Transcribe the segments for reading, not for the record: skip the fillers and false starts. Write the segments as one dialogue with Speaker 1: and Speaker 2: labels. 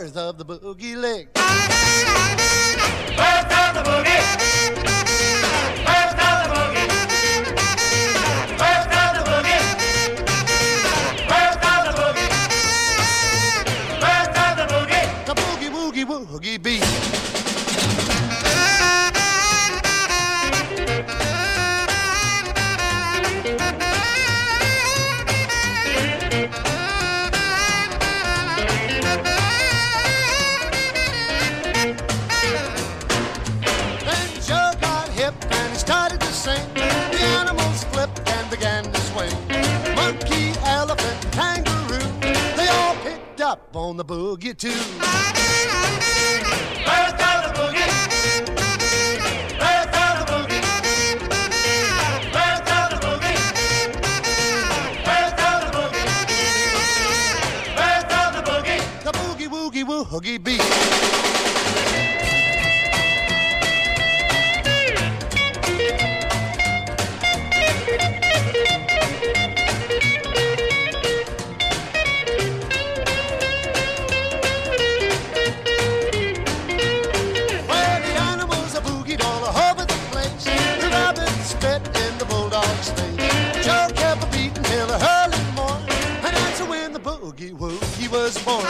Speaker 1: birth of the boogie leg.
Speaker 2: Birth of the boogie. Birth of the boogie. Birth of the boogie. Birth of the boogie. Birth of the boogie.
Speaker 1: The boogie woogie woogie beat. Started to sing, the animals flipped and began to swing. Monkey, elephant, kangaroo, they all picked up on the boogie too.
Speaker 2: Birth of the boogie. Birth of the boogie. Birth of the boogie. Birth of the boogie. Birth of the boogie.
Speaker 1: The boogie woogie woogie beat. Boogie woogie was born.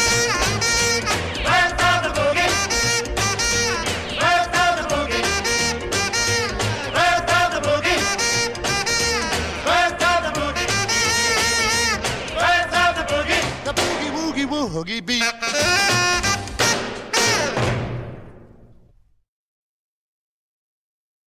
Speaker 2: Birth of the boogie. Birth of the boogie. Birth of the boogie. Birth of the boogie. Birth of the boogie.
Speaker 1: The boogie woogie woogie beat.